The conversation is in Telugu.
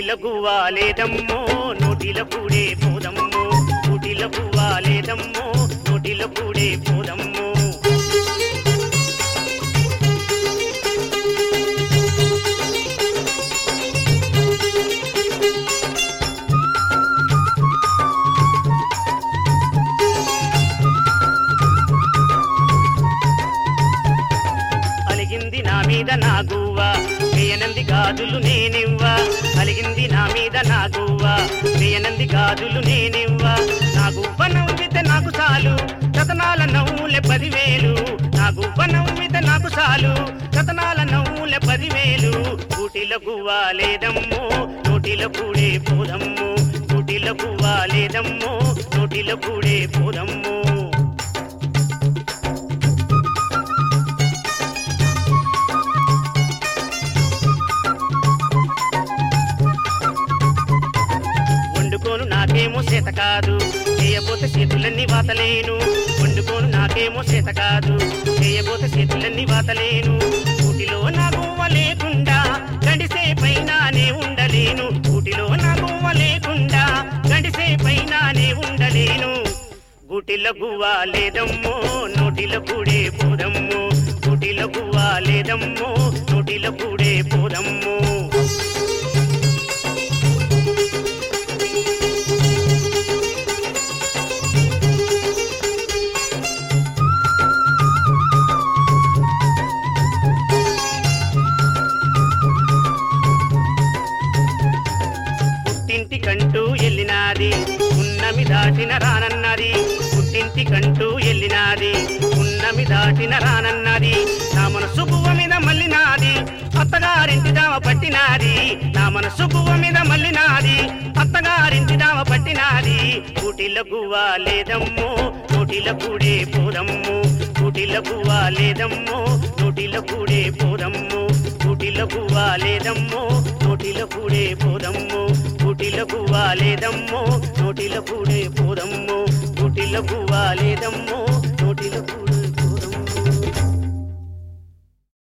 గూటిలకు వాలేదమ్మో నోటిల కూడే పోదమ్మో గూటిలకు వాలేదమ్మో నోటిల కూడే పోదమ్మో అలిగింది నా మీద నా గువ్వ వేయనంది గాజులు నేనివ్వా అలిగింది నా మీద నా గువ్వ వేయనంది గాజులు నేనివ్వా నా గువ్వ నవ్వితే నాకు చాలు రతనాల నవ్వులే 10,000 నా గువ్వ నవ్వితే నాకు చాలు రతనాల నవ్వులే 10,000 గూటిలకు వాలేదమ్మో నోటిల కూడే పోదమ్మో గూటిలకు వాలేదమ్మో నోటిల కూడే పోదమ్మో నాకేమో చేత కాదు చేయబోతే చేతులన్నీ వాతలేను వండుకోను నాకేమో చేత కాదు చేయబోతే చేతులన్నీ వాతలేను ఊటిలో నా గువ్వ లేకుండా గడిసే పైనానే ఉండలేను ఊటిలో నా గువ్వ లేకుండా గడిసే పైనానే ఉండలేను గూటిల గువ్వ లేదమ్మో నోటిల కూడే పోదమ్మో గూటిల గువ్వ లేదమ్మో నోటిల కూడే పోదమ్మో పుట్టింటికంటూ ఎల్లినాది ఉన్నమి దాటిన రానన్నది పుట్టింటికంటూ ఎల్లినాది ఉన్నమి దాటిన రానన్నది నా మనసు గువ్వ మీద మల్లినాది అత్తగారింటి దావ పట్టినాది నా మనసు గువ్వ మీద మల్లినాది అత్తగారింటి దావ పట్టినాది గూటిల గువ్వ లేదమ్మో నోటిల కూడే పోదమ్మో గూటిల గువ్వ లేదమ్మో నోటిల కూడే పోదమ్మో గూటిల గువ్వ లేదమ్మో నోటిల కూడే పోదమ్మో గూటిల గువ్వ లేదమ్మో నోటిల కూడే పోదమ్మో గూటిల గువ్వ లేదమ్మో నోటిల కూడే